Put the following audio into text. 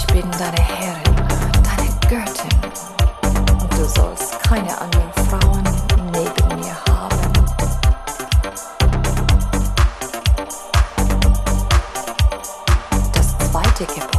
bin deine Herrin, deine Göttin. Und du sollst keine anderen Frauen neben mir haben. Das zweite Gebot